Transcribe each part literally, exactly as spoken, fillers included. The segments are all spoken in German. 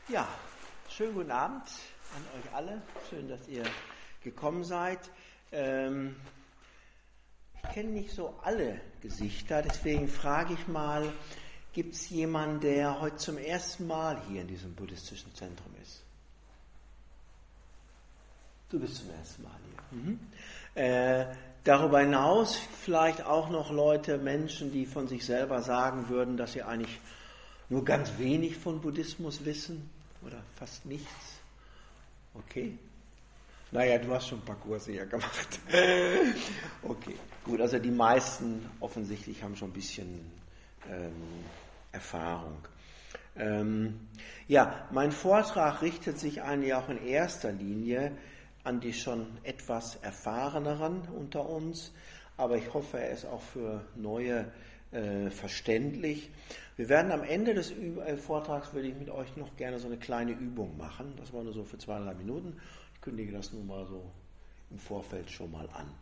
Ja, schönen guten Abend an euch alle. Schön, dass ihr gekommen seid. Ähm, ich kenne nicht so alle Gesichter, deswegen frage ich mal, gibt es jemanden, der heute zum ersten Mal hier in diesem buddhistischen Zentrum ist? Du bist zum ersten Mal hier. Mhm. Äh, darüber hinaus vielleicht auch noch Leute, Menschen, die von sich selber sagen würden, dass sie eigentlich nur ganz wenig von Buddhismus wissen oder fast nichts. Okay. Naja, du hast schon ein paar Kurse hier gemacht. Okay, gut, also die meisten offensichtlich haben schon ein bisschen ähm, Erfahrung. Ähm, ja, mein Vortrag richtet sich eigentlich auch in erster Linie an die schon etwas Erfahreneren unter uns, aber ich hoffe, er ist auch für Neue äh, verständlich. Wir werden am Ende des Üb- äh, Vortrags, würde ich mit euch noch gerne so eine kleine Übung machen, das war nur so für zwei, drei Minuten. Ich kündige das nun mal so im Vorfeld schon mal an.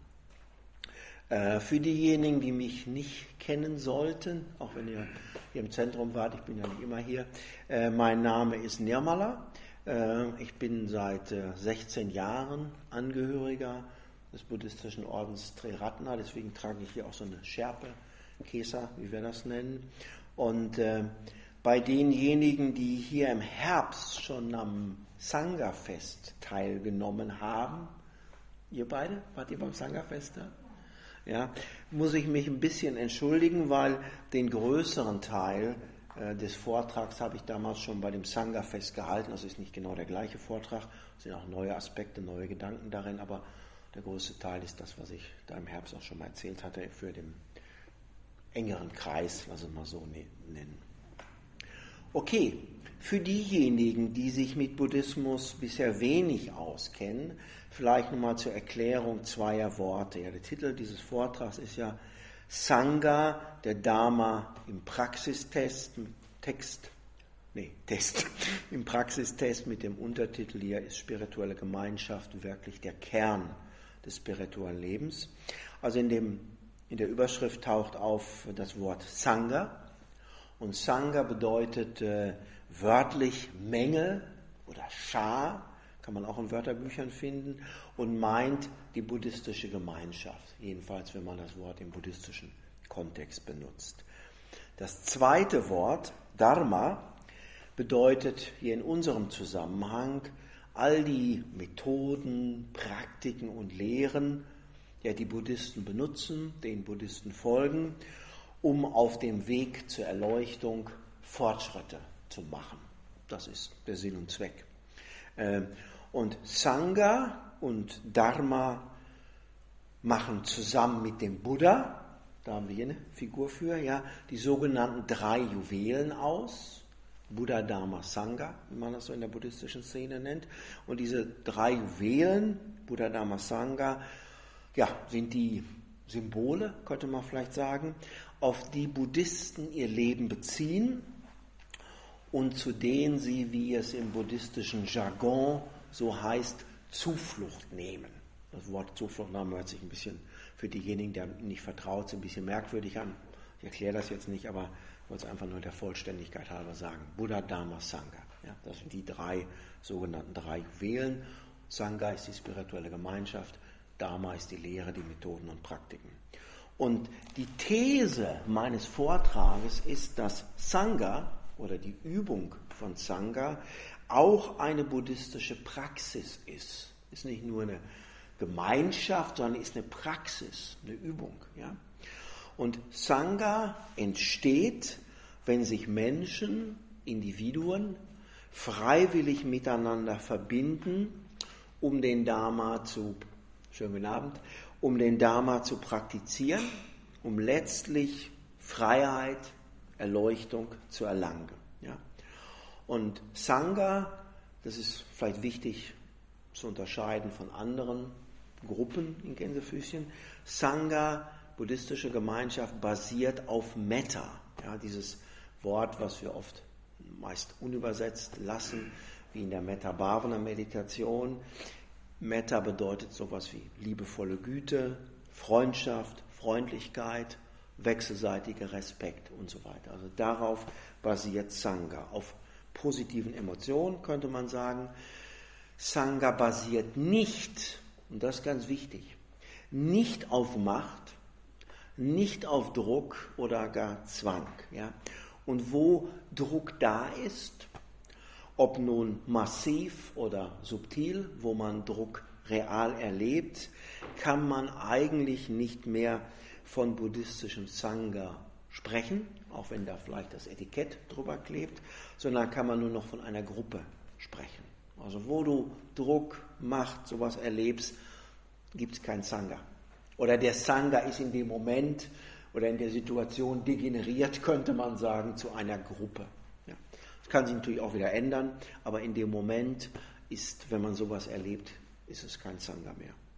Äh, für diejenigen, die mich nicht kennen sollten, auch wenn ihr hier im Zentrum wart, ich bin ja nicht immer hier, äh, mein Name ist Nirmala. Äh, ich bin seit äh, sechzehn Jahren Angehöriger des buddhistischen Ordens Triratna, deswegen trage ich hier auch so eine Schärpe, Kesa, wie wir das nennen. Und äh, bei denjenigen, die hier im Herbst schon am Sangha-Fest teilgenommen haben, ihr beide, wart ihr beim Sangha-Fest da? Ja, muss ich mich ein bisschen entschuldigen, weil den größeren Teil äh, des Vortrags habe ich damals schon bei dem Sangha-Fest gehalten. Das ist nicht genau der gleiche Vortrag, es sind auch neue Aspekte, neue Gedanken darin, aber der größte Teil ist das, was ich da im Herbst auch schon mal erzählt hatte, für den engeren Kreis, lass es mal so nennen. Okay, für diejenigen, die sich mit Buddhismus bisher wenig auskennen, vielleicht nochmal zur Erklärung zweier Worte. Ja, der Titel dieses Vortrags ist ja Sangha, der Dharma im Praxistest, Text, nee, Test, im Praxistest mit dem Untertitel hier ist spirituelle Gemeinschaft wirklich der Kern des spirituellen Lebens. Also in dem In der Überschrift taucht auf das Wort Sangha und Sangha bedeutet äh, wörtlich Menge oder Schar, kann man auch in Wörterbüchern finden, und meint die buddhistische Gemeinschaft, jedenfalls wenn man das Wort im buddhistischen Kontext benutzt. Das zweite Wort, Dharma, bedeutet hier in unserem Zusammenhang all die Methoden, Praktiken und Lehren, ja, die Buddhisten benutzen, den Buddhisten folgen, um auf dem Weg zur Erleuchtung Fortschritte zu machen. Das ist der Sinn und Zweck. Und Sangha und Dharma machen zusammen mit dem Buddha, da haben wir hier eine Figur für, ja, die sogenannten drei Juwelen aus. Buddha, Dharma, Sangha, wie man das so in der buddhistischen Szene nennt. Und diese drei Juwelen, Buddha, Dharma, Sangha, ja, sind die Symbole, könnte man vielleicht sagen, auf die Buddhisten ihr Leben beziehen und zu denen sie, wie es im buddhistischen Jargon so heißt, Zuflucht nehmen. Das Wort Zuflucht nehmen hört sich ein bisschen für diejenigen, die nicht vertraut sind, ein bisschen merkwürdig an. Ich erkläre das jetzt nicht, aber ich wollte es einfach nur der Vollständigkeit halber sagen. Buddha, Dharma, Sangha. Ja, das sind die drei sogenannten drei Juwelen. Sangha ist die spirituelle Gemeinschaft. Dharma ist die Lehre, die Methoden und Praktiken. Und die These meines Vortrages ist, dass Sangha oder die Übung von Sangha auch eine buddhistische Praxis ist. Ist nicht nur eine Gemeinschaft, sondern ist eine Praxis, eine Übung. Ja? Und Sangha entsteht, wenn sich Menschen, Individuen, freiwillig miteinander verbinden, um den Dharma zu Schönen guten Abend, um den Dharma zu praktizieren, um letztlich Freiheit, Erleuchtung zu erlangen. Ja? Und Sangha, das ist vielleicht wichtig zu unterscheiden von anderen Gruppen in Gänsefüßchen, Sangha, buddhistische Gemeinschaft, basiert auf Metta. Ja, dieses Wort, was wir oft meist unübersetzt lassen, wie in der Metta-Bhavana-Meditation. Metta bedeutet sowas wie liebevolle Güte, Freundschaft, Freundlichkeit, wechselseitiger Respekt und so weiter. Also darauf basiert Sangha, auf positiven Emotionen, könnte man sagen. Sangha basiert nicht, und das ist ganz wichtig, nicht auf Macht, nicht auf Druck oder gar Zwang. Ja? Und wo Druck da ist, ob nun massiv oder subtil, wo man Druck real erlebt, kann man eigentlich nicht mehr von buddhistischem Sangha sprechen, auch wenn da vielleicht das Etikett drüber klebt, sondern kann man nur noch von einer Gruppe sprechen. Also wo du Druck, Macht, sowas erlebst, gibt es kein Sangha. Oder der Sangha ist in dem Moment oder in der Situation degeneriert, könnte man sagen, zu einer Gruppe. Ja. Das kann sich natürlich auch wieder ändern, aber in dem Moment ist, wenn man sowas erlebt, ist es kein Sangha mehr.